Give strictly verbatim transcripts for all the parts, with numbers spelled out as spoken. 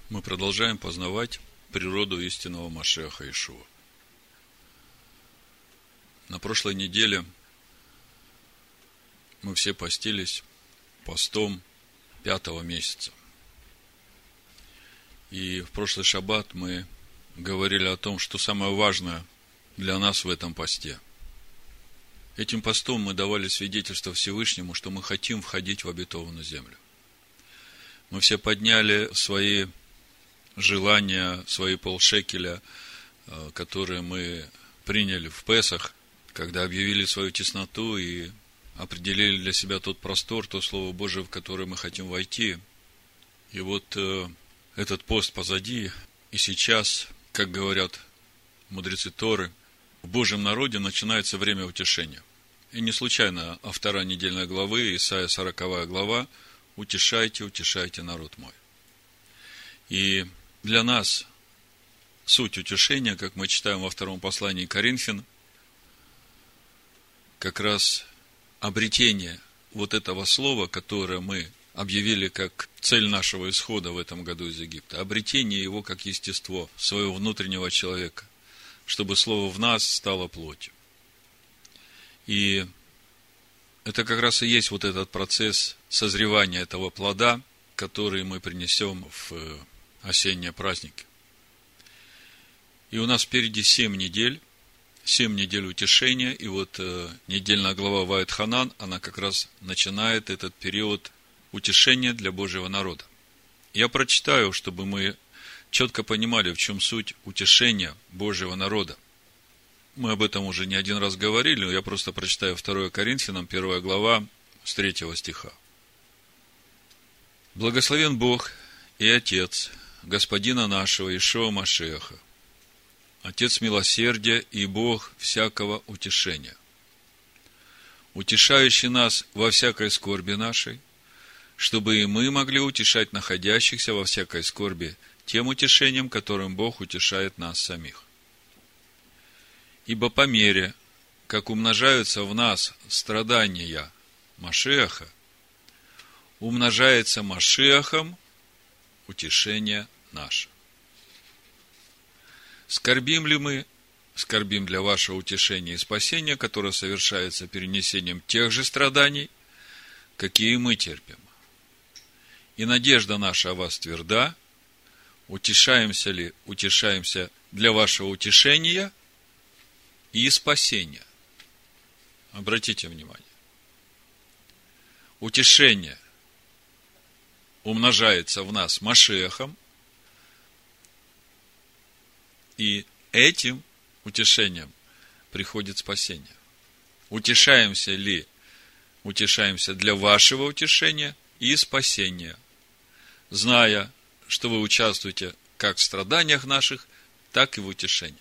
Мы продолжаем познавать природу истинного Машиаха Иешуа. На прошлой неделе мы все постились постом пятого месяца. И в прошлый шаббат мы говорили о том, что самое важное для нас в этом посте. Этим постом мы давали свидетельство Всевышнему, что мы хотим входить в обетованную землю. Мы все подняли свои желания, свои полшекеля, которые мы приняли в Песах, когда объявили свою тесноту и определили для себя тот простор, то Слово Божие, в которое мы хотим войти. И вот э, этот пост позади, и сейчас, как говорят мудрецы Торы, в Божьем народе начинается время утешения. И не случайно автора недельной главы, Исайя сороковая глава, «Утешайте, утешайте народ мой». И для нас суть утешения, как мы читаем во втором послании Коринфян, как раз обретение вот этого слова, которое мы объявили как цель нашего исхода в этом году из Египта, обретение его как естество своего внутреннего человека, чтобы слово в нас стало плотью. И это как раз и есть вот этот процесс созревания этого плода, который мы принесем в осенние праздники. И у нас впереди семь недель, семь недель утешения, и вот э, недельная глава Ваэт-Ханан, она как раз начинает этот период утешения для Божьего народа. Я прочитаю, чтобы мы четко понимали, в чем суть утешения Божьего народа. Мы об этом уже не один раз говорили, но я просто прочитаю второе Коринфянам, первая глава, с третьего стиха. «Благословен Бог и Отец Господина нашего Иешуа Машиаха, Отец милосердия и Бог всякого утешения, утешающий нас во всякой скорби нашей, чтобы и мы могли утешать находящихся во всякой скорби тем утешением, которым Бог утешает нас самих. Ибо по мере, как умножаются в нас страдания Машиаха, умножается Машиахом утешение наше. Скорбим ли мы? Скорбим для вашего утешения и спасения, которое совершается перенесением тех же страданий, какие мы терпим. И надежда наша о вас тверда. Утешаемся ли? Утешаемся для вашего утешения и спасения. Обратите внимание. Утешение умножается в нас Машиахом, и этим утешением приходит спасение. Утешаемся ли? Утешаемся для вашего утешения и спасения, зная, что вы участвуете как в страданиях наших, так и в утешении.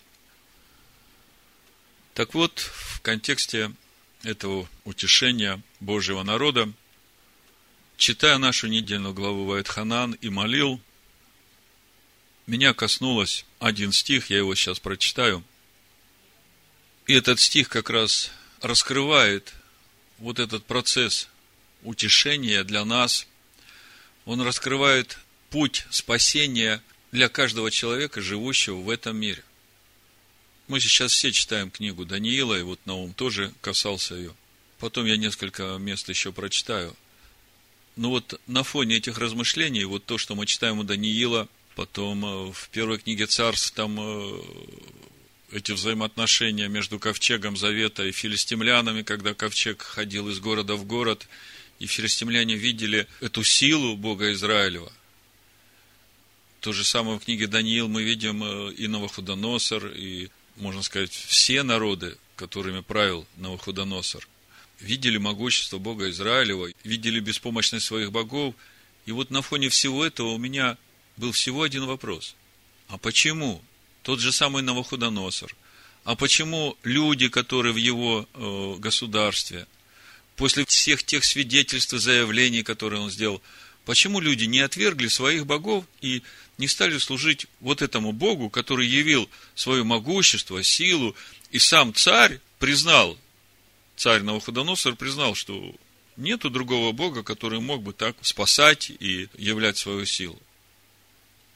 Так вот, в контексте этого утешения Божьего народа, читая нашу недельную главу Ваэт-Ханан и молил, меня коснулось один стих, я его сейчас прочитаю. И этот стих как раз раскрывает вот этот процесс утешения для нас. Он раскрывает путь спасения для каждого человека, живущего в этом мире. Мы сейчас все читаем книгу Даниила, и вот Наум тоже касался ее. Потом я несколько мест еще прочитаю. Но вот на фоне этих размышлений, вот то, что мы читаем у Даниила, потом в первой книге Царств, там эти взаимоотношения между ковчегом Завета и филистимлянами, когда ковчег ходил из города в город, и филистимляне видели эту силу Бога Израилева. То же самое в книге Даниил мы видим и Навуходоносор, и, можно сказать, все народы, которыми правил Навуходоносор, видели могущество Бога Израилева, видели беспомощность своих богов. И вот на фоне всего этого у меня был всего один вопрос. А почему тот же самый Навуходоносор, а почему люди, которые в его э, государстве, после всех тех свидетельств и заявлений, которые он сделал, почему люди не отвергли своих богов и не стали служить вот этому Богу, который явил свое могущество, силу, и сам царь признал, царь Навуходоносор признал, что нету другого Бога, который мог бы так спасать и являть свою силу.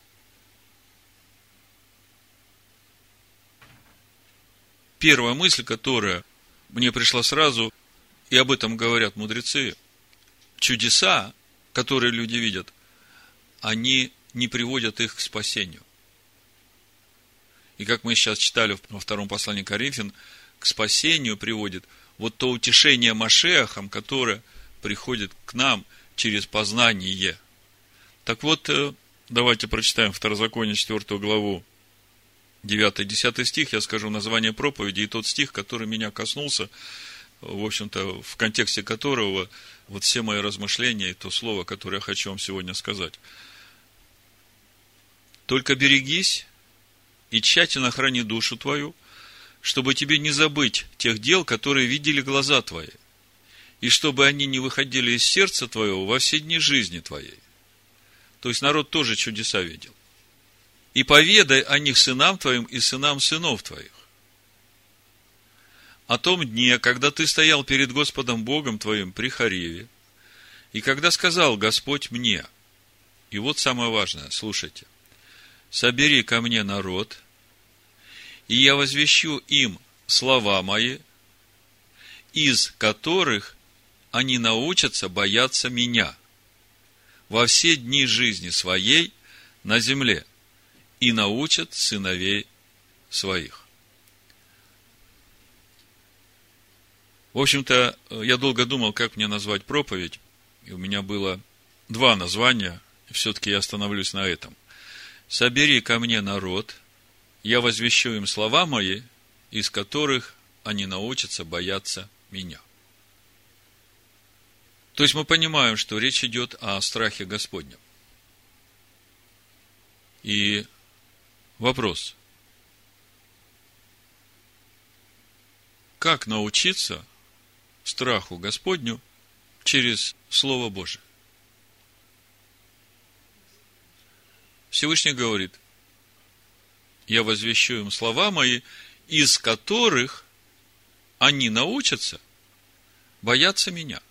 первая мысль, которая мне пришла сразу, и об этом говорят мудрецы, чудеса, которые люди видят, они не приводят их к спасению. И как мы сейчас читали во втором послании Коринфян, к спасению приводит вот то утешение Машиахом, которое приходит к нам через познание. Так вот, давайте прочитаем Второзаконие, четвёртую главу, девятый-десятый стих, я скажу название проповеди и тот стих, который меня коснулся, в общем-то, в контексте которого вот все мои размышления и то слово, которое я хочу вам сегодня сказать. «Только берегись и тщательно храни душу твою, чтобы тебе не забыть тех дел, которые видели глаза твои, и чтобы они не выходили из сердца твоего во все дни жизни твоей». То есть народ тоже чудеса видел. «И поведай о них сынам твоим и сынам сынов твоих. О том дне, когда ты стоял перед Господом Богом твоим при Хореве, и когда сказал Господь мне». И вот самое важное, слушайте. «Собери ко мне народ, и я возвещу им слова мои, из которых они научатся бояться меня во все дни жизни своей на земле, и научат сыновей своих». В общем-то, я долго думал, как мне назвать проповедь, и у меня было два названия, и все-таки я остановлюсь на этом. «Собери ко мне народ, я возвещу им слова мои, из которых они научатся бояться меня». То есть мы понимаем, что речь идет о страхе Господнем. И вопрос: как научиться страху Господню через Слово Божие? Всевышний говорит: я возвещу им слова мои, из которых они научатся бояться меня.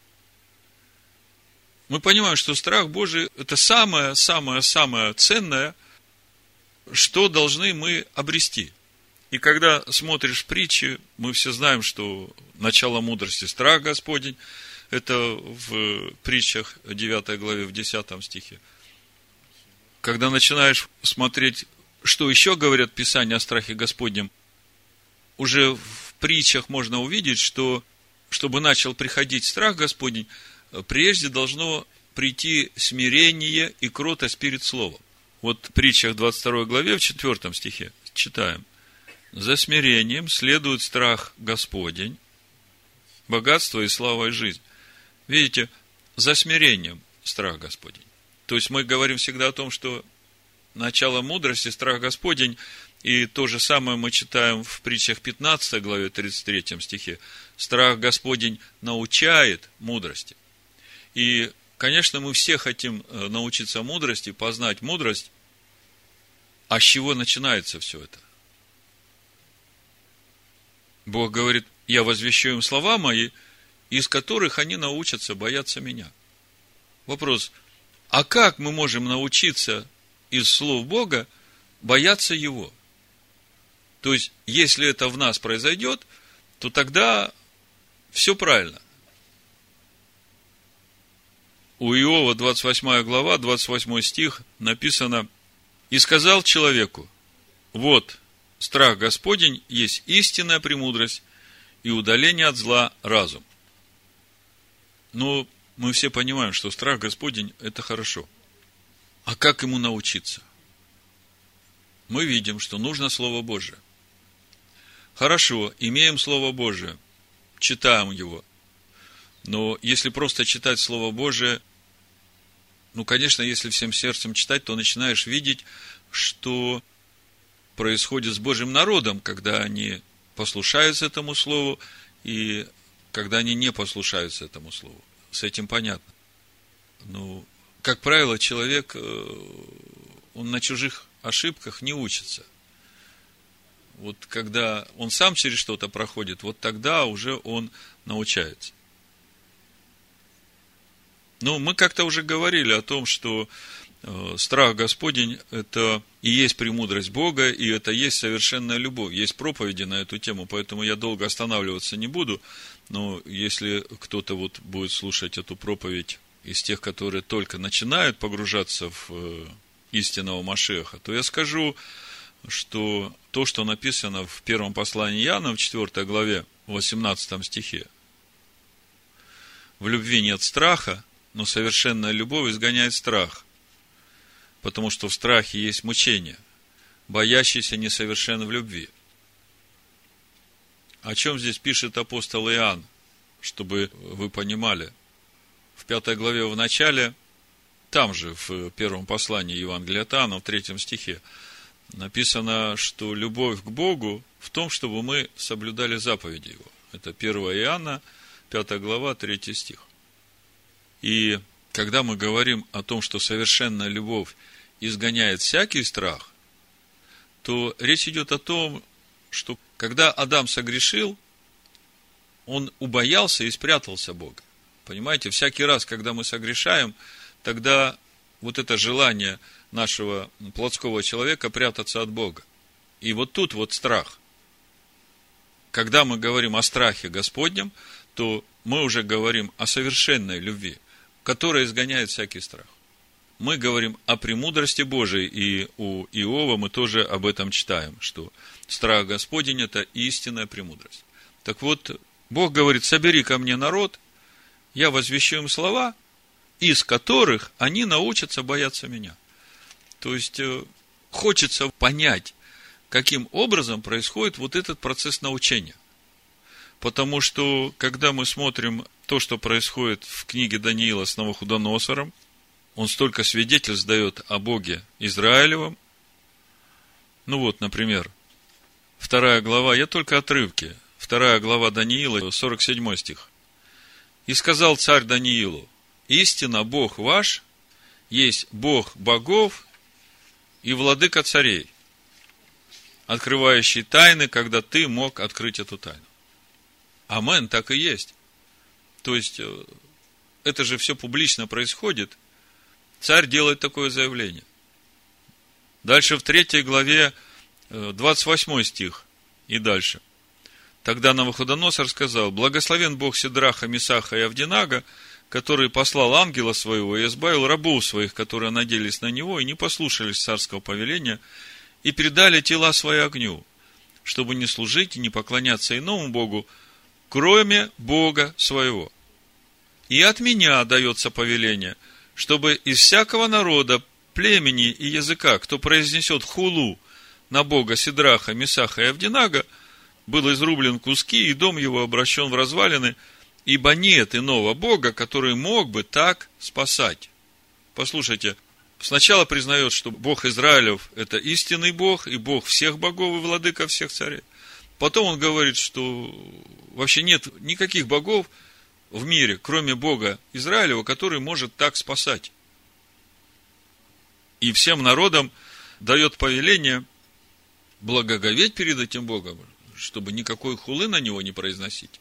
Мы понимаем, что страх Божий – это самое-самое-самое ценное, что должны мы обрести. И когда смотришь притчи, мы все знаем, что начало мудрости – страх Господень. Это в притчах девятой главе, в десятом стихе. Когда начинаешь смотреть, что еще говорят Писания о страхе Господнем, уже в притчах можно увидеть, что, чтобы начал приходить страх Господень, прежде должно прийти смирение и кротость перед Словом. Вот в притчах двадцать второй главе, в четвёртом стихе читаем: «За смирением следует страх Господень, богатство и слава и жизнь». Видите, за смирением страх Господень. То есть мы говорим всегда о том, что начало мудрости – страх Господень, и то же самое мы читаем в притчах пятнадцатой главе, тридцать третьем стихе. Страх Господень научает мудрости. И, конечно, мы все хотим научиться мудрости, познать мудрость. А с чего начинается все это? Бог говорит: я возвещу им слова мои, из которых они научатся бояться меня. Вопрос: а как мы можем научиться из слов Бога бояться Его? То есть, если это в нас произойдет, то тогда все правильно. У Иова, двадцать восьмая глава, двадцать восьмой стих написано: «И сказал человеку: вот, страх Господень есть истинная премудрость и удаление от зла разум». Но мы все понимаем, что страх Господень – это хорошо. А как ему научиться? Мы видим, что нужно Слово Божие. Хорошо, имеем Слово Божие, читаем его. Но если просто читать Слово Божие, ну, конечно, если всем сердцем читать, то начинаешь видеть, что происходит с Божьим народом, когда они послушаются этому Слову, и когда они не послушаются этому Слову. С этим понятно. Ну, как правило, человек, он на чужих ошибках не учится. Вот когда он сам через что-то проходит, вот тогда уже он научается. Но мы как-то уже говорили о том, что страх Господень – это и есть премудрость Бога, и это есть совершенная любовь. Есть проповеди на эту тему, поэтому я долго останавливаться не буду. Но если кто-то вот будет слушать эту проповедь из тех, которые только начинают погружаться в истинного Машиаха, то я скажу, что то, что написано в первом послании Иоанна, в четвёртой главе, в восемнадцатом стихе, в любви нет страха, но совершенная любовь изгоняет страх, потому что в страхе есть мучение, боящийся несовершен в любви. О чем здесь пишет апостол Иоанн, чтобы вы понимали? В пятой главе в начале, там же, в первом послании Евангелия от Иоанна, в третьем стихе, написано, что любовь к Богу в том, чтобы мы соблюдали заповеди Его. Это первое Иоанна, пятая глава, третий стих. И когда мы говорим о том, что совершенная любовь изгоняет всякий страх, то речь идет о том, что когда Адам согрешил, он убоялся и спрятался Бога. Понимаете, всякий раз, когда мы согрешаем, тогда вот это желание нашего плотского человека прятаться от Бога. И вот тут вот страх. Когда мы говорим о страхе Господнем, то мы уже говорим о совершенной любви, которая изгоняет всякий страх. Мы говорим о премудрости Божией, и у Иова мы тоже об этом читаем, что страх Господень – это истинная премудрость. Так вот, Бог говорит: собери ко мне народ, я возвещу им слова, из которых они научатся бояться меня. То есть, хочется понять, каким образом происходит вот этот процесс научения. Потому что, когда мы смотрим то, что происходит в книге Даниила с Навуходоносором, он столько свидетельств дает о Боге Израилевом. Ну вот, например, вторая глава, я только отрывки, вторая глава Даниила, сорок седьмой стих. «И сказал царь Даниилу: истинно Бог ваш есть Бог богов и владыка царей, открывающий тайны, когда ты мог открыть эту тайну». Амен, так и есть. То есть, это же все публично происходит. Царь делает такое заявление. Дальше в третьей главе, двадцать восьмой стих и дальше. Тогда Навуходоносор сказал: благословен Бог Сидраха, Месаха и Авдинага, который послал ангела своего и избавил рабов своих, которые надеялись на него и не послушались царского повеления, и предали тела свои огню, чтобы не служить и не поклоняться иному Богу, кроме Бога своего. И от меня дается повеление, чтобы из всякого народа, племени и языка, кто произнесет хулу на Бога Сидраха, Месаха и Авдинага, был изрублен куски, и дом его обращен в развалины, ибо нет иного Бога, который мог бы так спасать. Послушайте, сначала признает, что Бог Израилев – это истинный Бог, и Бог всех богов, и владыка всех царей. Потом он говорит, что вообще нет никаких богов в мире, кроме Бога Израилева, который может так спасать. И всем народам дает повеление благоговеть перед этим Богом, чтобы никакой хулы на него не произносить.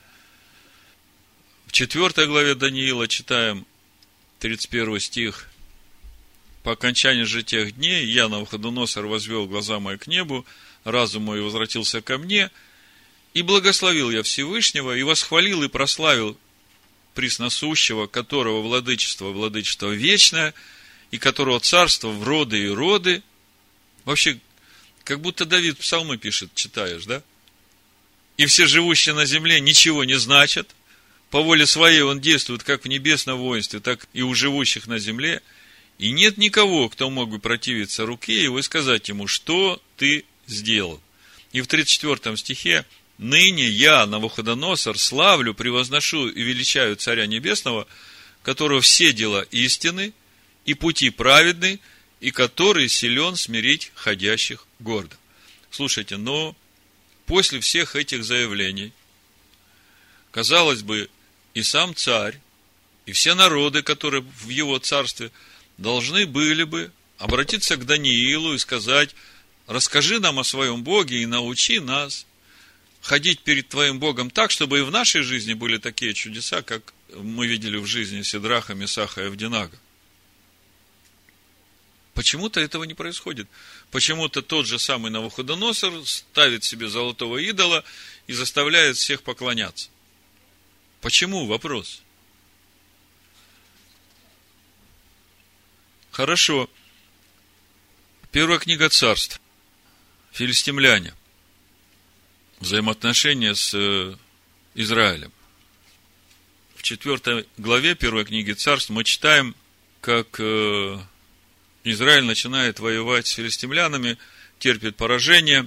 В четвёртой главе Даниила читаем тридцать первый стих. «По окончании же тех дней я, Навуходоносор, возвел глаза мои к небу, разум мой возвратился ко мне, и благословил я Всевышнего, и восхвалил и прославил пресносущего, которого владычество, владычество вечное, и которого царство в роды и роды». Вообще, как будто Давид псалмы пишет, читаешь, да? «И все живущие на земле ничего не значат, по воле своей он действует как в небесном воинстве, так и у живущих на земле, и нет никого, кто мог бы противиться руке его и сказать ему: что ты сделал». И в тридцать четвёртом стихе: «Ныне я, Навуходоносор, славлю, превозношу и величаю Царя Небесного, которого все дела истины и пути праведны, и который силен смирить ходящих гордо». Слушайте, но после всех этих заявлений, казалось бы, и сам царь, и все народы, которые в его царстве, должны были бы обратиться к Даниилу и сказать: расскажи нам о своем Боге и научи нас ходить перед твоим Богом так, чтобы и в нашей жизни были такие чудеса, как мы видели в жизни Сидраха, Месаха и Авдинага. Почему-то этого не происходит. Почему-то тот же самый Навуходоносор ставит себе золотого идола и заставляет всех поклоняться. Почему? Вопрос. Хорошо. Первая книга Царств. Филистимляне. Взаимоотношения с Израилем. В четвертой главе первой книги Царств мы читаем, как Израиль начинает воевать с филистимлянами, терпит поражение,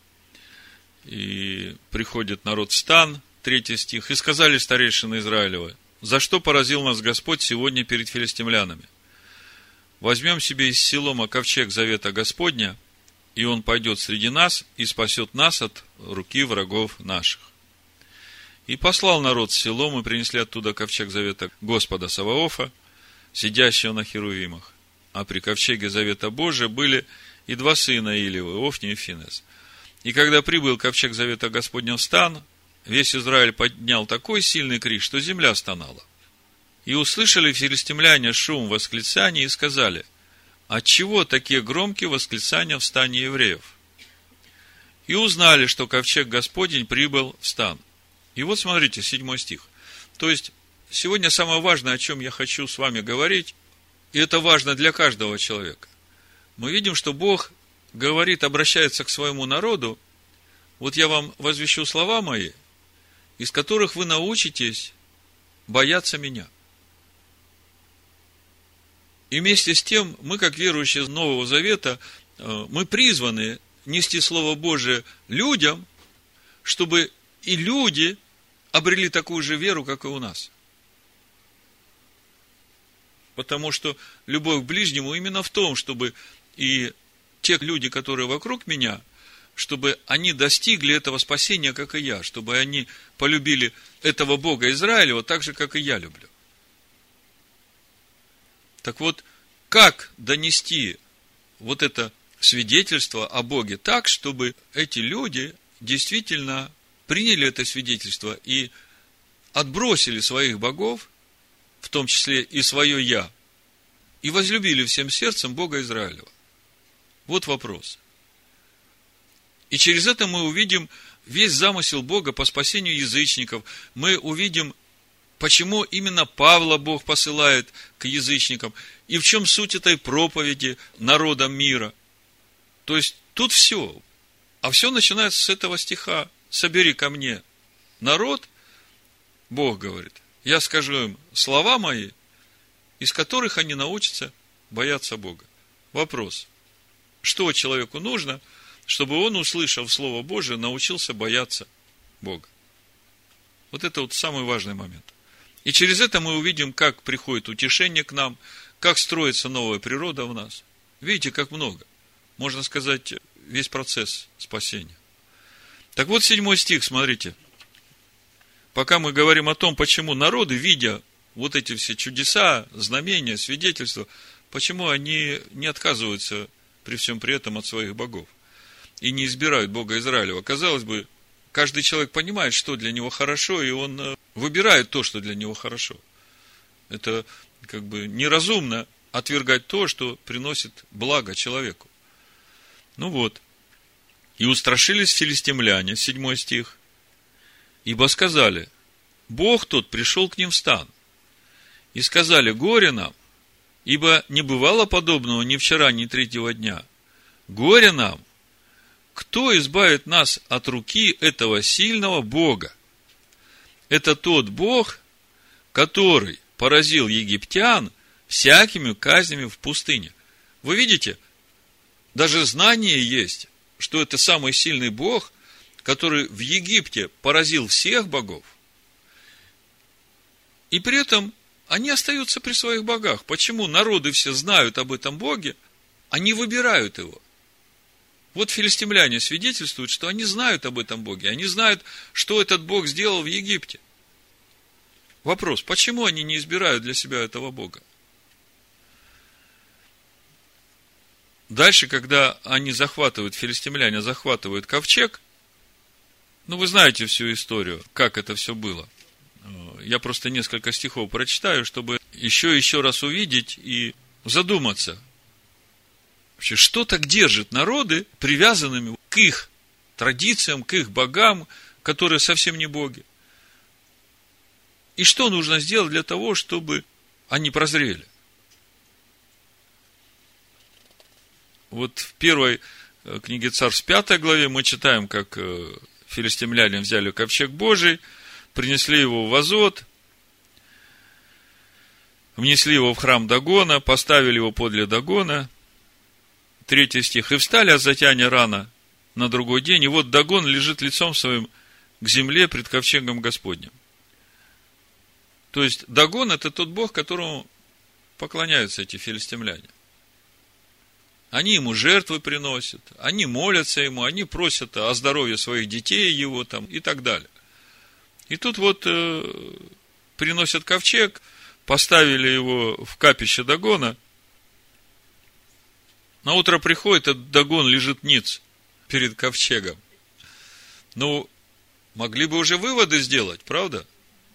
и приходит народ в стан, третий стих, и сказали старейшины Израилевы: за что поразил нас Господь сегодня перед филистимлянами? Возьмем себе из Силома ковчег завета Господня, и он пойдет среди нас и спасет нас от руки врагов наших. И послал народ с Силом, и принесли оттуда ковчег завета Господа Саваофа, сидящего на херувимах. А при ковчеге завета Божия были и два сына Илиевы, Офни и Финес. И когда прибыл ковчег завета Господня в стан, весь Израиль поднял такой сильный крик, что земля стонала. И услышали филистимляне шум восклицаний и сказали: отчего такие громкие восклицания в стане евреев? И узнали, что ковчег Господень прибыл в стан. И вот смотрите, седьмой стих. То есть, сегодня самое важное, о чем я хочу с вами говорить, и это важно для каждого человека. Мы видим, что Бог говорит, обращается к своему народу. Вот я вам возвещу слова мои, из которых вы научитесь бояться меня. И вместе с тем, мы, как верующие из Нового Завета, мы призваны нести Слово Божие людям, чтобы и люди обрели такую же веру, как и у нас. Потому что любовь к ближнему именно в том, чтобы и те люди, которые вокруг меня, чтобы они достигли этого спасения, как и я, чтобы они полюбили этого Бога Израилева так же, как и я люблю. Так вот, как донести вот это свидетельство о Боге так, чтобы эти люди действительно приняли это свидетельство и отбросили своих богов, в том числе и свое «я», и возлюбили всем сердцем Бога Израилева? Вот вопрос. И через это мы увидим весь замысел Бога по спасению язычников. Мы увидим, почему именно Павла Бог посылает к язычникам, и в чем суть этой проповеди народам мира. То есть, тут все. А все начинается с этого стиха. «Собери ко мне народ», Бог говорит, я скажу им слова мои, из которых они научатся бояться Бога. Вопрос. Что человеку нужно, чтобы он, услышав Слово Божие, научился бояться Бога? Вот это вот самый важный момент. И через это мы увидим, как приходит утешение к нам, как строится новая природа в нас. Видите, как много. Можно сказать, весь процесс спасения. Так вот, седьмой стих, смотрите. Пока мы говорим о том, почему народы, видя вот эти все чудеса, знамения, свидетельства, почему они не отказываются при всем при этом от своих богов и не избирают Бога Израилева. Казалось бы, каждый человек понимает, что для него хорошо, и он выбирает то, что для него хорошо. Это как бы неразумно отвергать то, что приносит благо человеку. Ну вот. И устрашились филистимляне, седьмой стих, ибо сказали: Бог тот пришел к ним в стан. И сказали: горе нам, ибо не бывало подобного ни вчера, ни третьего дня. Горе нам, кто избавит нас от руки этого сильного Бога? Это тот Бог, который поразил египтян всякими казнями в пустыне. Вы видите, даже знание есть, что это самый сильный Бог, который в Египте поразил всех богов, и при этом они остаются при своих богах. Почему? Народы все знают об этом Боге, они выбирают его. Вот филистимляне свидетельствуют, что они знают об этом Боге, они знают, что этот Бог сделал в Египте. Вопрос, почему они не избирают для себя этого Бога? Дальше, когда они захватывают, филистимляне захватывают ковчег, ну, вы знаете всю историю, как это все было. Я просто несколько стихов прочитаю, чтобы еще и еще раз увидеть и задуматься. Вообще, что так держит народы привязанными к их традициям, к их богам, которые совсем не боги? И что нужно сделать для того, чтобы они прозрели? Вот в первой книге Царств, пятой главе, мы читаем, как филистимляне взяли ковчег Божий, принесли его в Азот, внесли его в храм Дагона, поставили его подле Дагона. Третий стих. И встали азотяне рано на другой день, и вот Дагон лежит лицом своим к земле пред ковчегом Господним. То есть, Дагон – это тот бог, которому поклоняются эти филистимляне. Они ему жертвы приносят, они молятся ему, они просят о здоровье своих детей его там и так далее. И тут вот э, приносят ковчег, поставили его в капище Дагона. На утро приходит, этот Дагон лежит ниц перед ковчегом. Ну, могли бы уже выводы сделать, правда?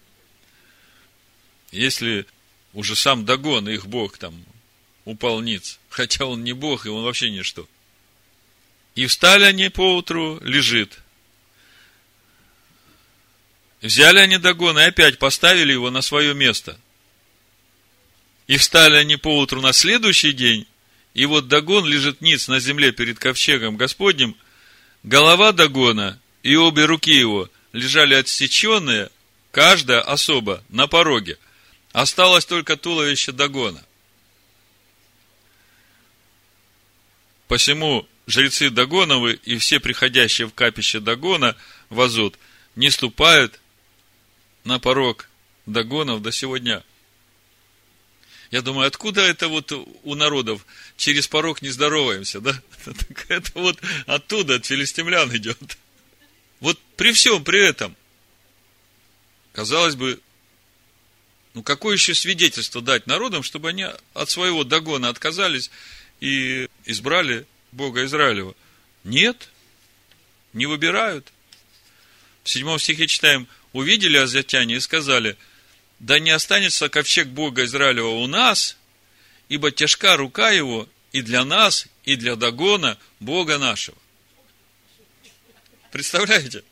Если уже сам Дагон, их бог, там, упал ниц, хотя он не бог, и он вообще ничто. И встали они поутру, лежит. Взяли они Дагона и опять поставили его на свое место. И встали они поутру на следующий день, и вот Дагон лежит ниц на земле перед ковчегом Господним, голова Дагона и обе руки его лежали отсеченные, каждая особо, на пороге. Осталось только туловище Дагона. Посему жрецы Дагоновы и все приходящие в капище Дагона в Азот не ступают на порог Дагонов до сего дня. Я думаю, откуда это вот у народов через порог не здороваемся, да? Это вот оттуда, от филистимлян идет. Вот при всем при этом, казалось бы, ну какое еще свидетельство дать народам, чтобы они от своего Дагона отказались и избрали Бога Израилева? Нет, не выбирают. В седьмом стихе читаем: увидели азотяне и сказали: да не останется ковчег Бога Израилева у нас, ибо тяжка рука его и для нас, и для Дагона, Бога нашего. Представляете?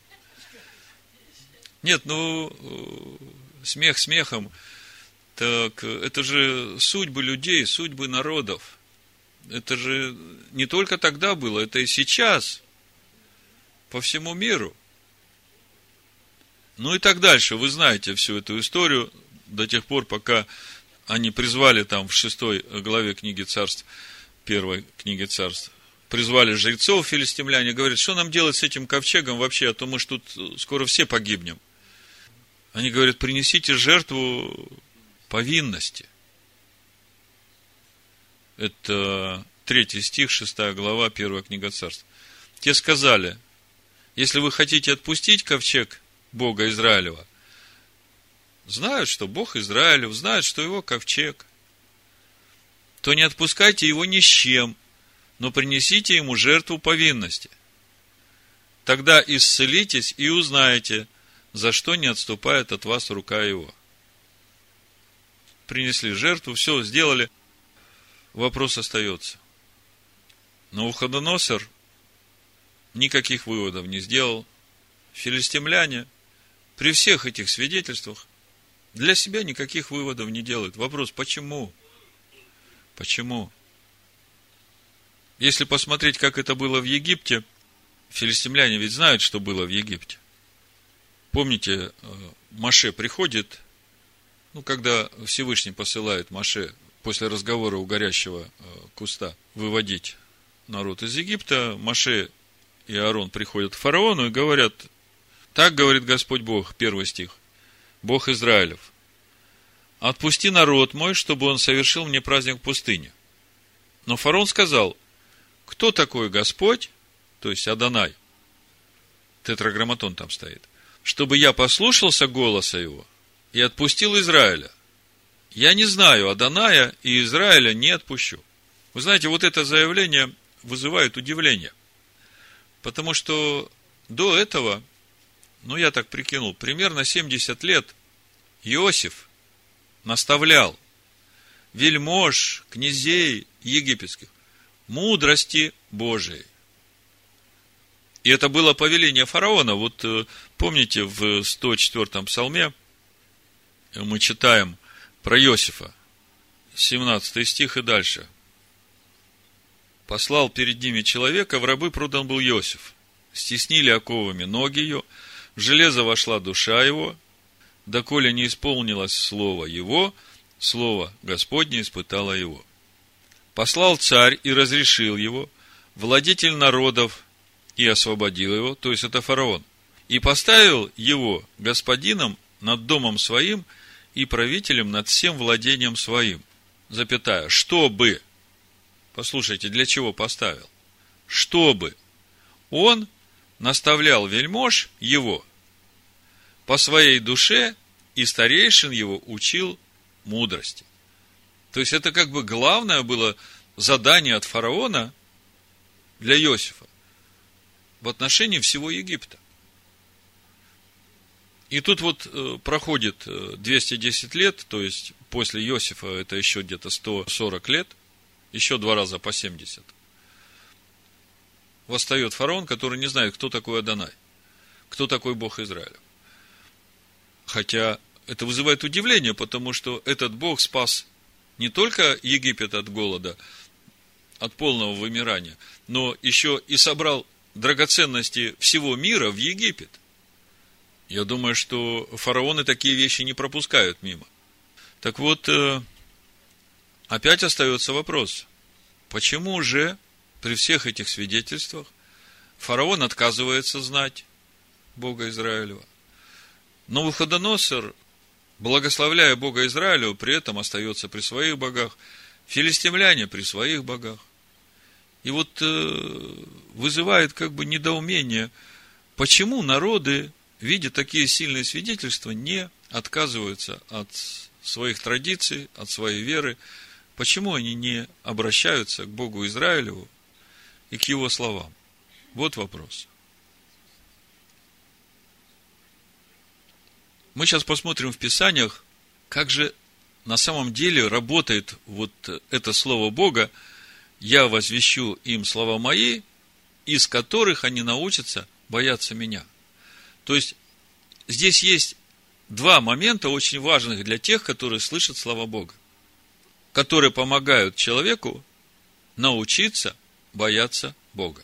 Нет, ну, смех смехом, так это же судьбы людей, судьбы народов. Это же не только тогда было, это и сейчас, по всему миру. Ну и так дальше. Вы знаете всю эту историю до тех пор, пока они призвали там в шестой главе книги Царств, первой книги Царств, призвали жрецов филистимляне, говорят, что нам делать с этим ковчегом вообще, а то мы ж тут скоро все погибнем. Они говорят, принесите жертву повинности. Это третий стих, шестая глава, первая книга Царств. Те сказали: если вы хотите отпустить ковчег Бога Израилева, знают, что Бог Израилев, знают, что его ковчег, то не отпускайте его ни с чем, но принесите ему жертву повинности. Тогда исцелитесь и узнаете, за что не отступает от вас рука его. Принесли жертву, все сделали. Вопрос остается. Навуходоносор никаких выводов не сделал. Филистимляне при всех этих свидетельствах для себя никаких выводов не делают. Вопрос, почему? Почему? Если посмотреть, как это было в Египте, филистимляне ведь знают, что было в Египте. Помните, Моше приходит, ну, когда Всевышний посылает Моше после разговора у горящего куста выводить народ из Египта, Моше и Аарон приходят к фараону и говорят: так говорит Господь Бог, первый стих, Бог Израилев: отпусти народ мой, чтобы он совершил мне праздник в пустыне. Но фараон сказал: кто такой Господь, то есть Адонай, тетраграмматон там стоит, чтобы я послушался голоса его и отпустил Израиля. Я не знаю Адоная, и Израиля не отпущу. Вы знаете, вот это заявление вызывает удивление. Потому что до этого, ну я так прикинул, примерно семьдесят лет Иосиф наставлял вельмож, князей египетских: мудрости Божией. И это было повеление фараона. Вот помните, в сто четвёртом псалме мы читаем про Иосифа, семнадцатый стих и дальше. «Послал перед ними человека, в рабы продан был Иосиф. Стеснили оковами ноги ее, в железо вошла душа его, доколе не исполнилось слово его, слово Господне испытало его. Послал царь и разрешил его, владетель народов и освободил его», то есть это фараон, «и поставил его господином над домом своим и правителем над всем владением своим», запятая, чтобы, послушайте, для чего поставил? Чтобы он наставлял вельмож его по своей душе и старейшин его учил мудрости. То есть это как бы главное было задание от фараона для Иосифа в отношении всего Египта. И тут вот э, проходит двести десять лет, то есть после Иосифа это еще где-то сто сорок лет, еще два раза по семьдесят. Восстает фараон, который не знает, кто такой Адонай, кто такой Бог Израиля. Хотя это вызывает удивление, потому что этот Бог спас не только Египет от голода, от полного вымирания, но еще и собрал драгоценности всего мира в Египет. Я думаю, что фараоны такие вещи не пропускают мимо. Так вот, опять остается вопрос, почему же при всех этих свидетельствах фараон отказывается знать Бога Израилева? Но Навуходоносор, благословляя Бога Израилю, при этом остается при своих богах, филистимляне при своих богах. И вот э, вызывает как бы недоумение, почему народы, видя такие сильные свидетельства, не отказываются от своих традиций, от своей веры, почему они не обращаются к Богу Израилеву и к его словам? Вот вопрос. Мы сейчас посмотрим в Писаниях, как же на самом деле работает вот это слово Бога: «Я возвещу им слова мои, из которых они научатся бояться меня». То есть, здесь есть два момента очень важных для тех, которые слышат слова Бога, которые помогают человеку научиться бояться Бога.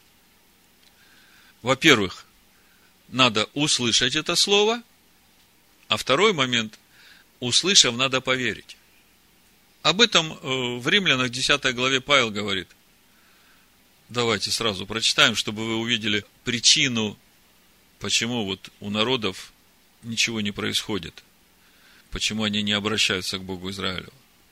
Во-первых, надо услышать это слово, а второй момент, услышав, надо поверить. Об этом в Римлянах десятой главе Павел говорит. Давайте сразу прочитаем, чтобы вы увидели причину, почему вот у народов ничего не происходит, почему они не обращаются к Богу Израилю.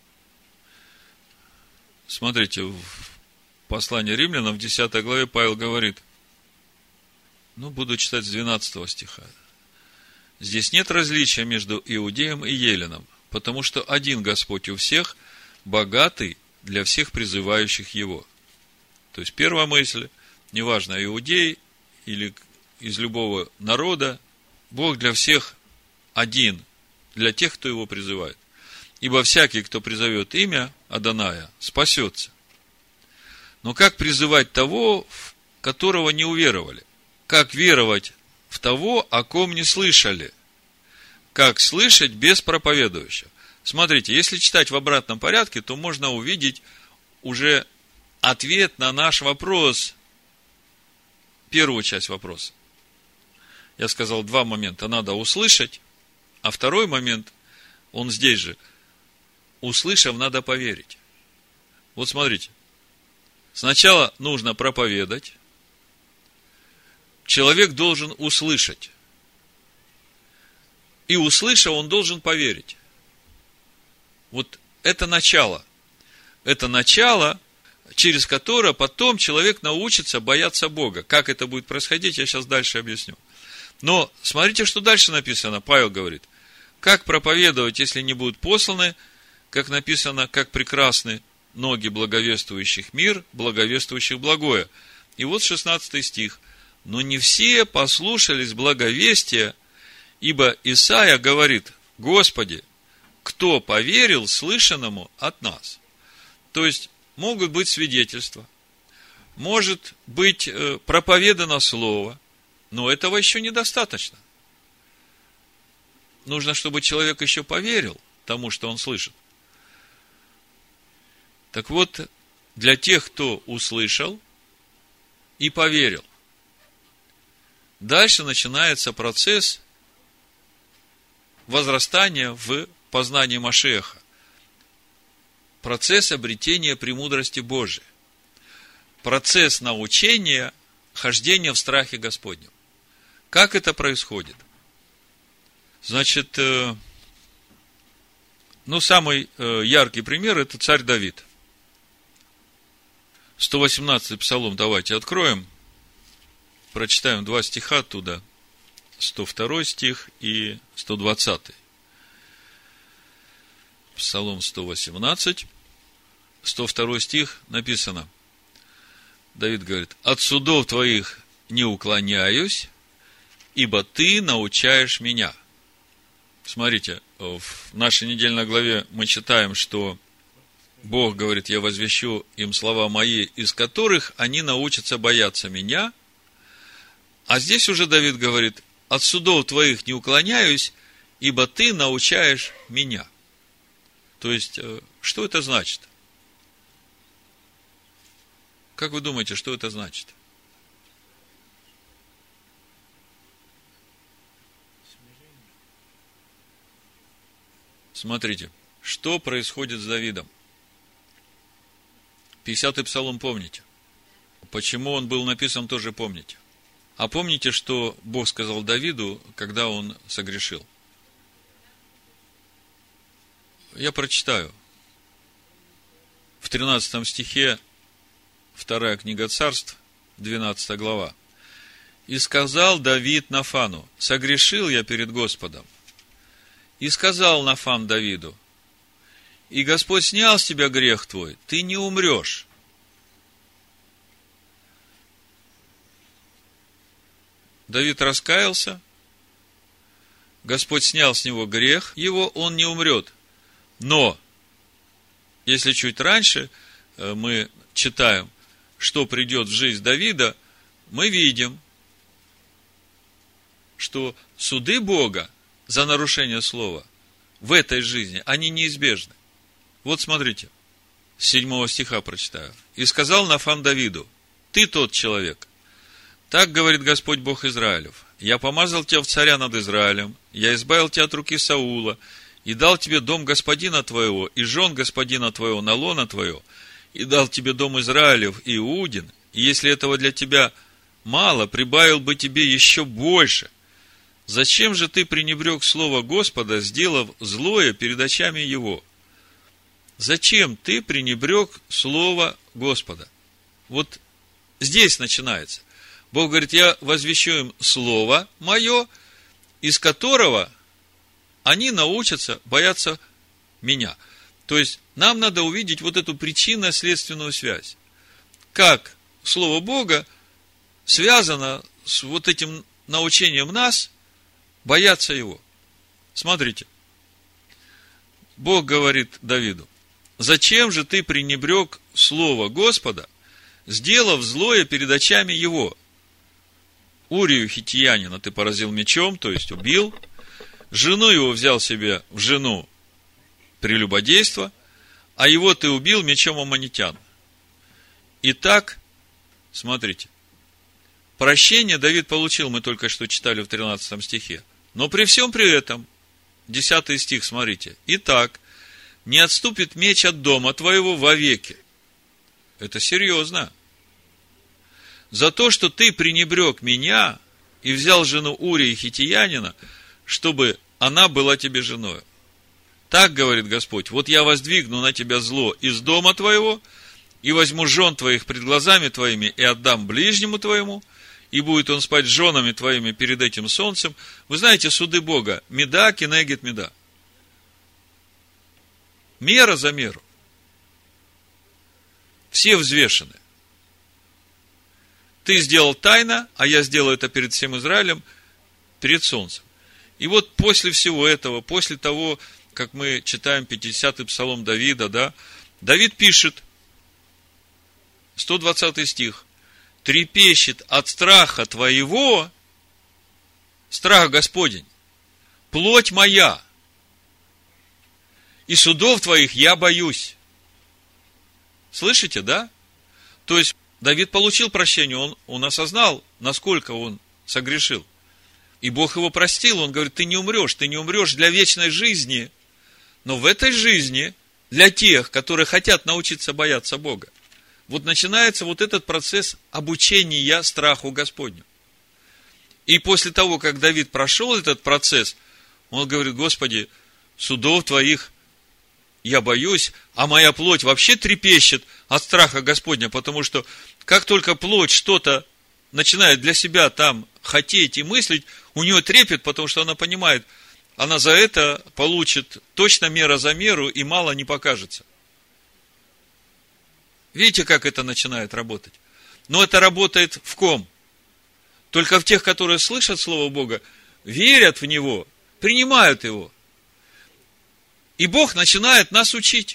Смотрите, в послании Римлянам в десятой главе Павел говорит, ну, буду читать с двенадцатого стиха. «Здесь нет различия между иудеем и еленом, потому что один Господь у всех, богатый для всех призывающих Его». То есть, первая мысль, неважно, иудей или из любого народа, Бог для всех один, для тех, кто Его призывает. «Ибо всякий, кто призовет имя Адоная, спасется». Но как призывать того, в которого не уверовали? Как веровать в того, о ком не слышали? Как слышать без проповедующего? Смотрите, если читать в обратном порядке, то можно увидеть уже ответ на наш вопрос, первую часть вопроса. Я сказал, два момента надо услышать, а второй момент, он здесь же, услышав, надо поверить. Вот смотрите, сначала нужно проповедать, человек должен услышать. И услышав, он должен поверить. Вот это начало. Это начало, через которое потом человек научится бояться Бога. Как это будет происходить, я сейчас дальше объясню. Но смотрите, что дальше написано. Павел говорит, как проповедовать, если не будут посланы, как написано, как прекрасны ноги благовествующих мир, благовествующих благое. И вот шестнадцатый стих. Но не все послушались благовестия, ибо Исаия говорит, Господи, кто поверил слышанному от нас? То есть, могут быть свидетельства, может быть проповедано слово, но этого еще недостаточно. Нужно, чтобы человек еще поверил тому, что он слышит. Так вот, для тех, кто услышал и поверил, дальше начинается процесс возрастания в познании Машиаха. Процесс обретения премудрости Божией. Процесс научения хождения в страхе Господнем. Как это происходит? Значит, ну, самый яркий пример – это царь Давид. сто восемнадцатый Псалом давайте откроем. Прочитаем два стиха оттуда. сто второй стих и сто двадцатый. Псалом сто восемнадцать, сто второй стих написано. Давид говорит: «От судов твоих не уклоняюсь, ибо ты научаешь меня». Смотрите, в нашей недельной главе мы читаем, что Бог говорит: «Я возвещу им слова мои, из которых они научатся бояться меня». А здесь уже Давид говорит: «От судов твоих не уклоняюсь, ибо ты научаешь меня». То есть, что это значит? Как вы думаете, что это значит? Смотрите, что происходит с Давидом. пятидесятый Псалом помните? Почему он был написан, тоже помните. А помните, что Бог сказал Давиду, когда он согрешил? Я прочитаю. В тринадцатом стихе, вторая книга Царств, двенадцатая глава. «И сказал Давид Нафану: согрешил я перед Господом. И сказал Нафан Давиду: и Господь снял с тебя грех твой, ты не умрешь». Давид раскаялся, Господь снял с него грех его, он не умрет. Но, если чуть раньше мы читаем, что придет в жизнь Давида, мы видим, что суды Бога за нарушение слова в этой жизни, они неизбежны. Вот смотрите, с седьмого стиха прочитаю. «И сказал Нафан Давиду: ты тот человек. Так говорит Господь Бог Израилев: я помазал тебя в царя над Израилем, я избавил тебя от руки Саула, и дал тебе дом господина твоего, и жен господина твоего на лоно твое, и дал тебе дом Израилев и Иудин, и если этого для тебя мало, прибавил бы тебе еще больше. Зачем же ты пренебрег слово Господа, сделав злое перед очами его?» Зачем ты пренебрег слово Господа? Вот здесь начинается. Бог говорит: я возвещу им слово мое, из которого они научатся бояться меня. То есть, нам надо увидеть вот эту причинно-следственную связь. Как слово Бога связано с вот этим научением нас бояться его. Смотрите. Бог говорит Давиду: зачем же ты пренебрег слово Господа, сделав злое перед очами его? Урию хиттиянина ты поразил мечом, то есть убил. Жену его взял себе в жену прелюбодейство, а его ты убил мечом аммонитян. Итак, смотрите, прощение Давид получил, мы только что читали в тринадцатом стихе. Но при всем при этом, десятый стих, смотрите. Итак, не отступит меч от дома твоего вовеки. Это серьезно. За то, что ты пренебрег меня и взял жену Урии хиттиянина, чтобы она была тебе женой. Так говорит Господь: вот я воздвигну на тебя зло из дома твоего, и возьму жен твоих пред глазами твоими, и отдам ближнему твоему, и будет он спать с женами твоими перед этим солнцем. Вы знаете, суды Бога: меда, кенегет, меда. Мера за меру. Все взвешены. Ты сделал тайно, а я сделаю это перед всем Израилем, перед солнцем. И вот после всего этого, после того, как мы читаем пятидесятый Псалом Давида, да, Давид пишет сто двадцатый стих. Трепещет от страха твоего, страх Господень, плоть моя, и судов твоих я боюсь. Слышите, да? То есть, Давид получил прощение, он, он осознал, насколько он согрешил. И Бог его простил, он говорит, ты не умрешь, ты не умрешь для вечной жизни, но в этой жизни, для тех, которые хотят научиться бояться Бога, вот начинается вот этот процесс обучения страху Господню. И после того, как Давид прошел этот процесс, он говорит, Господи, судов твоих я боюсь, а моя плоть вообще трепещет от страха Господня, потому что как только плоть что-то начинает для себя там хотеть и мыслить, у нее трепет, потому что она понимает, она за это получит точно мера за меру и мало не покажется. Видите, как это начинает работать? Но это работает в ком? Только в тех, которые слышат Слово Бога, верят в Него, принимают Его. И Бог начинает нас учить.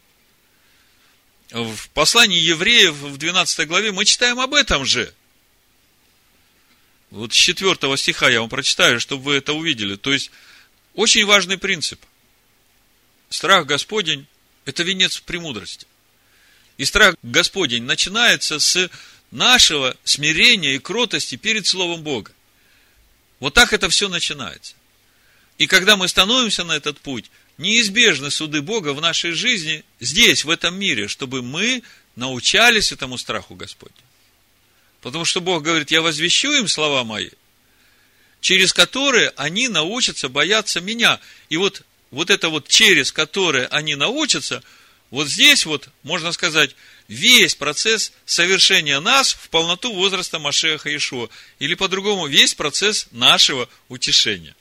В послании евреев в двенадцатой главе мы читаем об этом же. Вот с четвёртого стиха я вам прочитаю, чтобы вы это увидели. То есть, очень важный принцип. Страх Господень – это венец премудрости. И страх Господень начинается с нашего смирения и кротости перед Словом Бога. Вот так это все начинается. И когда мы становимся на этот путь, неизбежны суды Бога в нашей жизни, здесь, в этом мире, чтобы мы научались этому страху Господню. Потому что Бог говорит, я возвещу им слова мои, через которые они научатся бояться меня. И вот, вот это вот через которые они научатся, вот здесь вот, можно сказать, весь процесс совершения нас в полноту возраста Машиаха Иешуа. Или по-другому, весь процесс нашего утешения.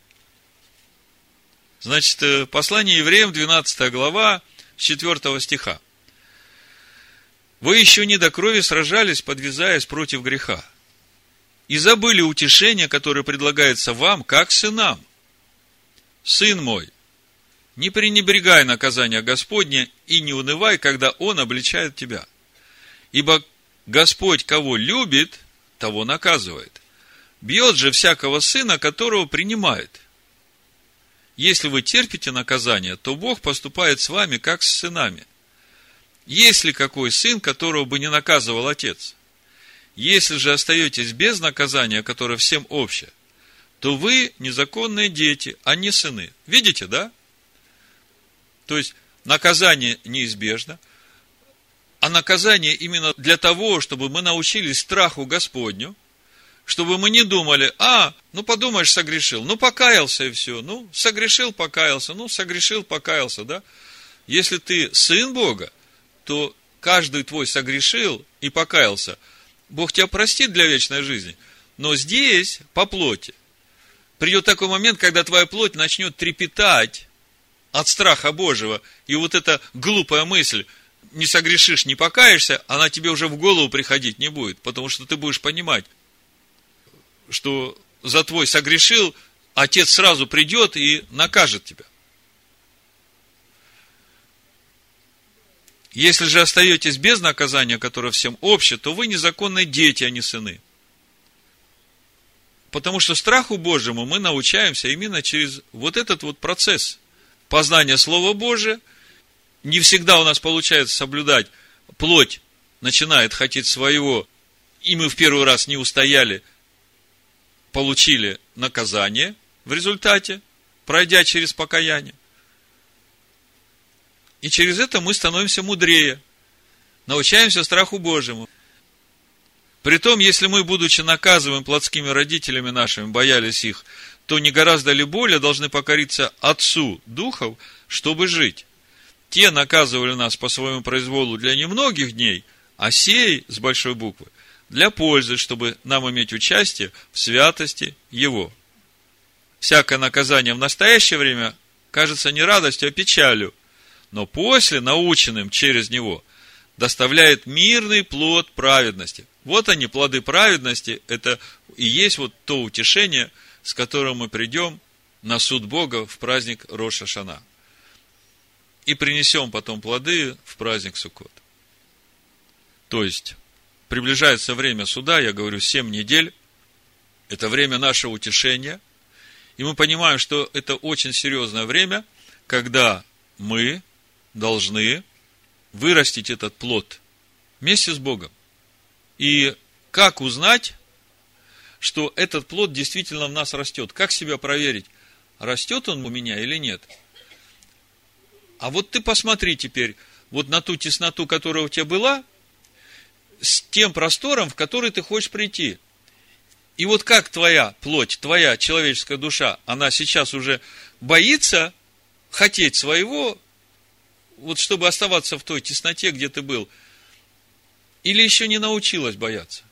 Значит, послание евреям, двенадцатая глава, с четвёртого стиха. Вы еще не до крови сражались, подвязаясь против греха, и забыли утешение, которое предлагается вам, как сынам. Сын мой, не пренебрегай наказания Господня и не унывай, когда Он обличает тебя. Ибо Господь, кого любит, того наказывает. Бьет же всякого сына, которого принимает. Если вы терпите наказание, то Бог поступает с вами, как с сынами. Есть ли какой сын, которого бы не наказывал отец? Если же остаетесь без наказания, которое всем общее, то вы незаконные дети, а не сыны. Видите, да? То есть, наказание неизбежно, а наказание именно для того, чтобы мы научились страху Господню, чтобы мы не думали, а, ну подумаешь, согрешил, ну покаялся и все, ну согрешил, покаялся, ну согрешил, покаялся, да? Если ты сын Бога, то каждый твой согрешил и покаялся, Бог тебя простит для вечной жизни. Но здесь, по плоти, придет такой момент, когда твоя плоть начнет трепетать от страха Божьего, и вот эта глупая мысль, не согрешишь, не покаешься, она тебе уже в голову приходить не будет, потому что ты будешь понимать, что за твой согрешил, отец сразу придет и накажет тебя. Если же остаетесь без наказания, которое всем обще, то вы незаконные дети, а не сыны. Потому что страху Божьему мы научаемся именно через вот этот вот процесс познания Слова Божия. Не всегда у нас получается соблюдать. Плоть начинает хотеть своего, и мы в первый раз не устояли, получили наказание в результате, пройдя через покаяние. И через это мы становимся мудрее, научаемся страху Божьему. Притом, если мы, будучи наказываем плотскими родителями нашими, боялись их, то не гораздо ли более должны покориться Отцу Духов, чтобы жить? Те наказывали нас по своему произволу для немногих дней, а сей, с большой буквы, для пользы, чтобы нам иметь участие в святости Его. Всякое наказание в настоящее время кажется не радостью, а печалью, но после, наученным через него, доставляет мирный плод праведности. Вот они, плоды праведности, это и есть вот то утешение, с которым мы придем на суд Бога в праздник Рош ха-Шана. И принесем потом плоды в праздник Суккот. То есть, приближается время суда, я говорю, семь недель, это время нашего утешения, и мы понимаем, что это очень серьезное время, когда мы должны вырастить этот плод вместе с Богом. И как узнать, что этот плод действительно в нас растет? Как себя проверить? Растет он у меня или нет? А вот ты посмотри теперь вот на ту тесноту, которая у тебя была, с тем простором, в который ты хочешь прийти. И вот как твоя плоть, твоя человеческая душа, она сейчас уже боится хотеть своего, вот чтобы оставаться в той тесноте, где ты был, или еще не научилась бояться?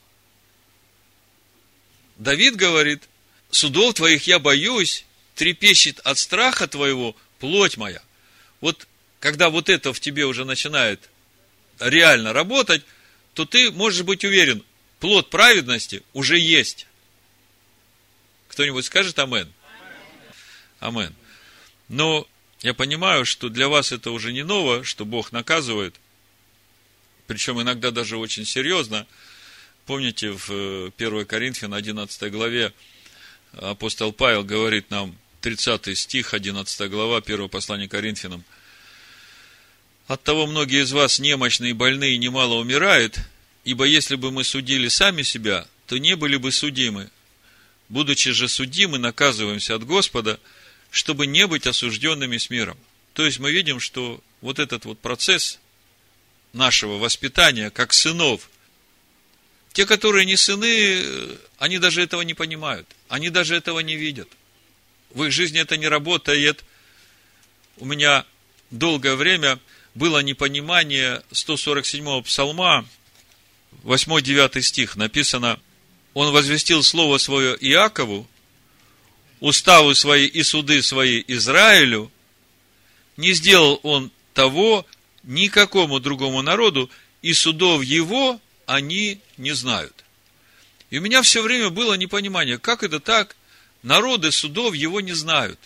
Давид говорит: судов твоих я боюсь, трепещет от страха твоего плоть моя. Вот когда вот это в тебе уже начинает реально работать, то ты можешь быть уверен, плод праведности уже есть. Кто-нибудь скажет амен? Амен. Но я понимаю, что для вас это уже не ново, что Бог наказывает, причем иногда даже очень серьезно. Помните, в первое Коринфянам одиннадцатой главе апостол Павел говорит нам, тридцатый стих, одиннадцатая глава, первого послания Коринфянам: «Оттого многие из вас немощные и больные немало умирают, ибо если бы мы судили сами себя, то не были бы судимы. Будучи же судимы, наказываемся от Господа, чтобы не быть осужденными с миром». То есть мы видим, что вот этот вот процесс нашего воспитания как сынов, те, которые не сыны, они даже этого не понимают, они даже этого не видят. В их жизни это не работает. У меня долгое время было непонимание сто сорок седьмого псалма, восьмой-девятый стих, написано: «Он возвестил слово свое Иакову, уставы свои и суды свои Израилю, не сделал он того никакому другому народу, и судов его они не знают». И у меня все время было непонимание, как это так, народы судов его не знают.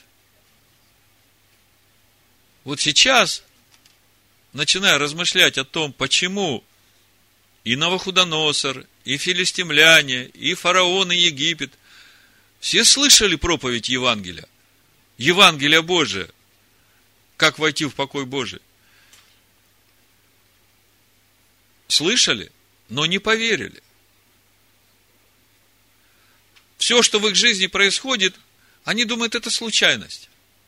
Вот сейчас, начиная размышлять о том, почему и Навуходоносор, и филистимляне, и фараон, и Египет, все слышали проповедь Евангелия, Евангелие Божие, как войти в покой Божий. Слышали, но не поверили. Все, что в их жизни происходит, они думают, это случайность.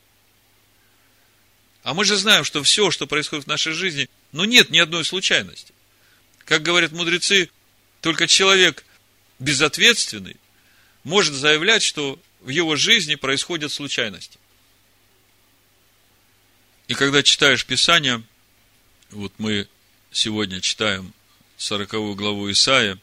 А мы же знаем, что все, что происходит в нашей жизни, ну нет ни одной случайности. Как говорят мудрецы, только человек безответственный может заявлять, что в его жизни происходят случайности. И когда читаешь Писание, вот мы сегодня читаем сороковую главу Исаия,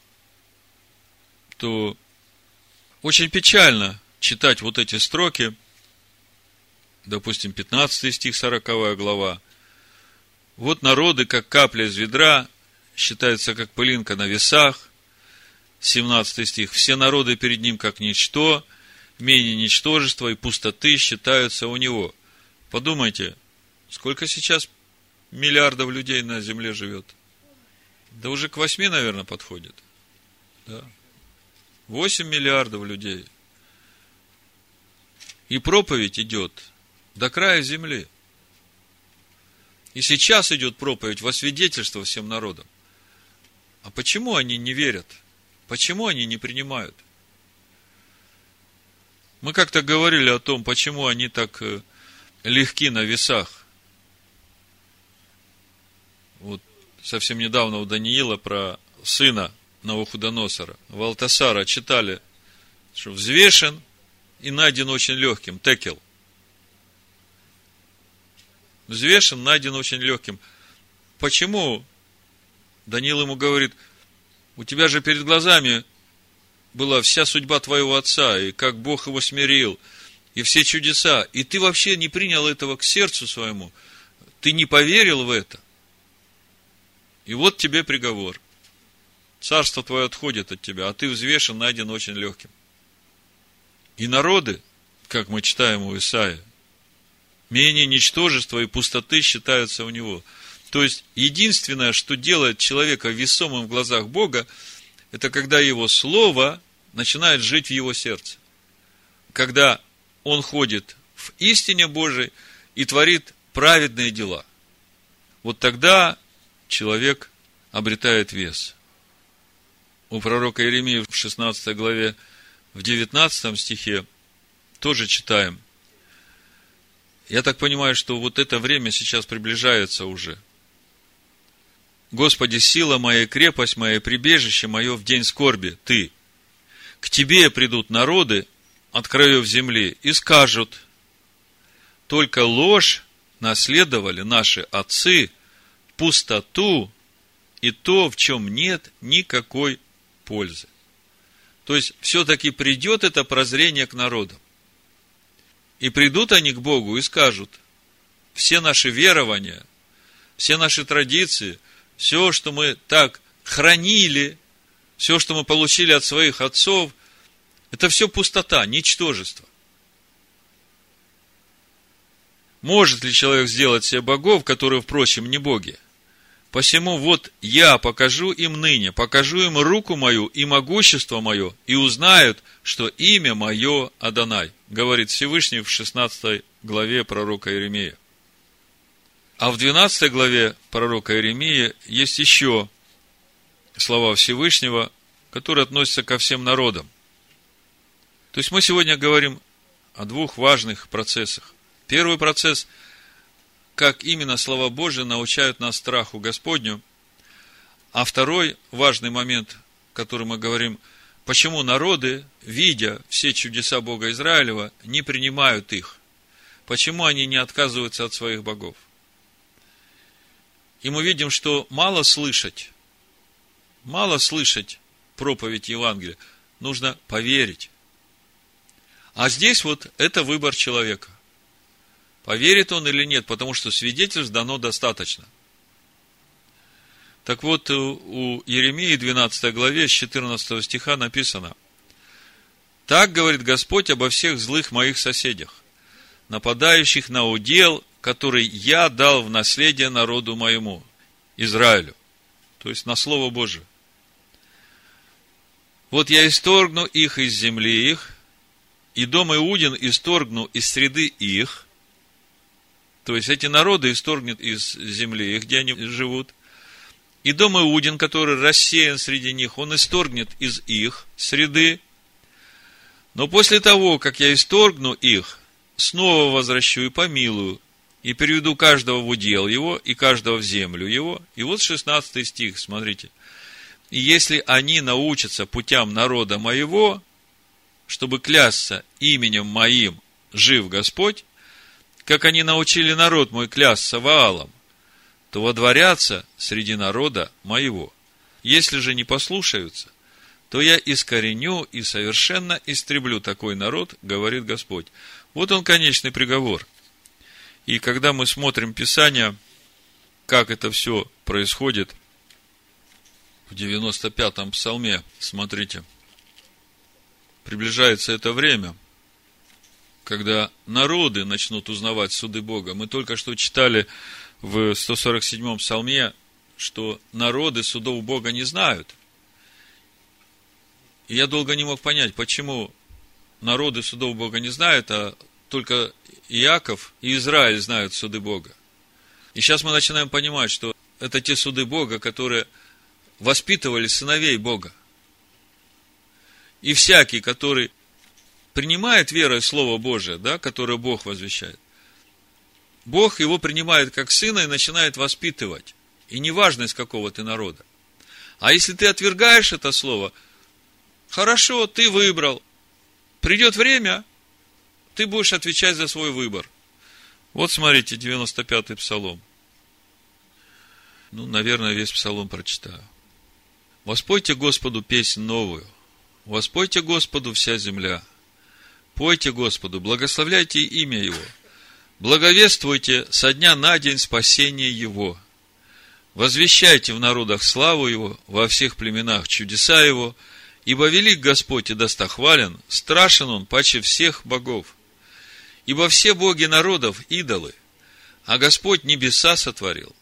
то очень печально читать вот эти строки. Допустим, пятнадцатый стих, сороковая глава. «Вот народы, как капля из ведра, считаются, как пылинка на весах». семнадцатый стих. «Все народы перед ним, как ничто, менее ничтожества и пустоты считаются у него». Подумайте, сколько сейчас миллиардов людей на земле живет? Да уже к восьми, наверное, подходит. Да. Восемь миллиардов людей. И проповедь идет до края земли. И сейчас идет проповедь во свидетельство всем народам. А почему они не верят? Почему они не принимают? Мы как-то говорили о том, почему они так легки на весах. Вот совсем недавно у Даниила про сына Навуходоносора, Валтасара, читали, что взвешен и найден очень легким, текел. Взвешен, найден очень легким. Почему? Даниил ему говорит: у тебя же перед глазами была вся судьба твоего отца, и как Бог его смирил, и все чудеса, и ты вообще не принял этого к сердцу своему, ты не поверил в это. И вот тебе приговор. Царство твое отходит от тебя, а ты взвешен, найден очень легким. И народы, как мы читаем у Исаия, менее ничтожества и пустоты считаются у него. То есть, единственное, что делает человека весомым в глазах Бога, это когда его слово начинает жить в его сердце. Когда он ходит в истине Божией и творит праведные дела. Вот тогда человек обретает вес. У пророка Иеремии в шестнадцатой главе, в девятнадцатом стихе тоже читаем. Я так понимаю, что вот это время сейчас приближается уже. Господи, сила моя, крепость моя, прибежище мое в день скорби, Ты. К Тебе придут народы от краев земли и скажут: только ложь наследовали наши отцы, пустоту и то, в чем нет никакой пользы. То есть, все-таки придет это прозрение к народам. И придут они к Богу и скажут: все наши верования, все наши традиции, все, что мы так хранили, все, что мы получили от своих отцов, это все пустота, ничтожество. Может ли человек сделать себе богов, которые, впрочем, не боги? Посему вот я покажу им ныне, покажу им руку мою и могущество мое, и узнают, что имя мое Адонай, говорит Всевышний в шестнадцатой главе пророка Иеремии. А в двенадцатой главе пророка Иеремии есть еще слова Всевышнего, которые относятся ко всем народам. То есть мы сегодня говорим о двух важных процессах. Первый процесс, как именно слова Божьи научают нас страху Господню. А второй важный момент, который мы говорим, почему народы, видя все чудеса Бога Израилева, не принимают их. Почему они не отказываются от своих богов. И мы видим, что мало слышать, мало слышать проповедь Евангелия, нужно поверить. А здесь вот это выбор человека. Поверит он или нет, потому что свидетельств дано достаточно. Так вот, у Иеремии двенадцатой главе с четырнадцатого стиха написано: «Так говорит Господь обо всех злых моих соседях, нападающих на удел, который я дал в наследие народу моему, Израилю». То есть, на Слово Божие. «Вот я исторгну их из земли их, и дом Иудин исторгну из среды их». То есть, эти народы исторгнет из земли их, где они живут. «И дом Иудин, который рассеян среди них, он исторгнет из их среды. Но после того, как я исторгну их, снова возвращу и помилую, и переведу каждого в удел его, и каждого в землю его». И вот шестнадцатый стих, смотрите. «И если они научатся путям народа моего, чтобы клясться именем моим, жив Господь, как они научили народ мой клясться Ваалом, то водворятся среди народа моего. Если же не послушаются, то я искореню и совершенно истреблю такой народ, говорит Господь». Вот он, конечный приговор. И когда мы смотрим Писание, как это все происходит, в девяносто пятом псалме, смотрите, приближается это время, когда народы начнут узнавать суды Бога. Мы только что читали в сто сорок седьмом псалме, что народы судов Бога не знают. И я долго не мог понять, почему народы судов Бога не знают, а только Иаков и Израиль знают суды Бога. И сейчас мы начинаем понимать, что это те суды Бога, которые воспитывали сыновей Бога. И всякий, который принимает верой Слово Божие, да, которое Бог возвещает, Бог его принимает как сына и начинает воспитывать. И неважно, из какого ты народа. А если ты отвергаешь это слово, хорошо, ты выбрал. Придет время, ты будешь отвечать за свой выбор. Вот смотрите, девяносто пятый псалом. Ну, наверное, весь псалом прочитаю. «Воспойте Господу песнь новую, воспойте Господу вся земля, пойте Господу, благословляйте имя Его, благовествуйте со дня на день спасение Его, возвещайте в народах славу Его, во всех племенах чудеса Его, ибо велик Господь и достохвален, страшен Он паче всех богов. Ибо все боги народов идолы, а Господь небеса сотворил.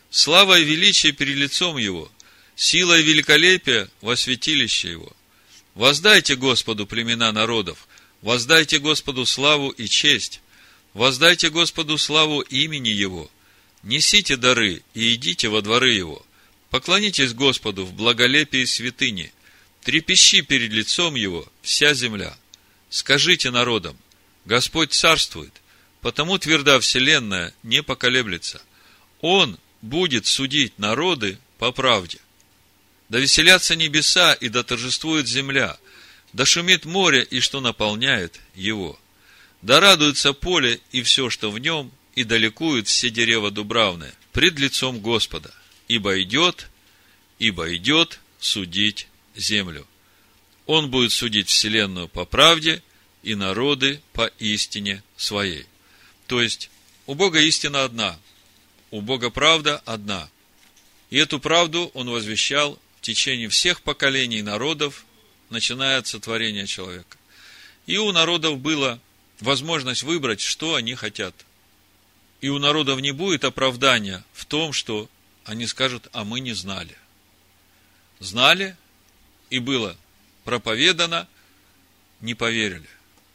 слава и величие перед лицом Его, сила и великолепие во святилище Его. Воздайте Господу племена народов, воздайте Господу славу и честь, воздайте Господу славу имени Его, несите дары и идите во дворы Его, поклонитесь Господу в благолепии святыни, трепещи перед лицом Его вся земля. Скажите народам: Господь царствует, потому тверда вселенная не поколеблется. Он будет судить народы по правде. Да веселятся небеса, и да торжествует земля, да шумит море, и что наполняет его. Да радуется поле, и все, что в нем, и да ликуют все дерева дубравные пред лицом Господа, ибо идет, ибо идет судить землю. Он будет судить вселенную по правде и народы по истине своей. То есть, у Бога истина одна, у Бога правда одна. И эту правду Он возвещал в течение всех поколений народов, начиная от сотворения человека. И у народов была возможность выбрать, что они хотят. И у народов не будет оправдания в том, что они скажут: а мы не знали. Знали, и было проповедано, не поверили.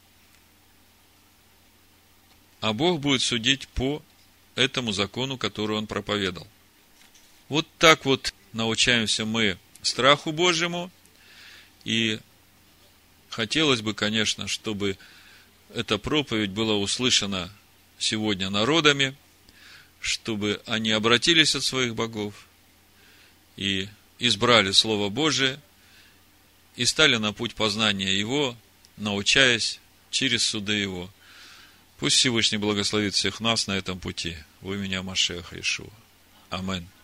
А Бог будет судить по этому закону, который Он проповедал. Вот так вот научаемся мы страху Божьему. И хотелось бы, конечно, чтобы эта проповедь была услышана сегодня народами, чтобы они обратились от своих богов и избрали Слово Божие и стали на путь познания Его, научаясь через суды Его. Пусть Всевышний благословит всех нас на этом пути. Во имя Машиаха Иешуа. Аминь.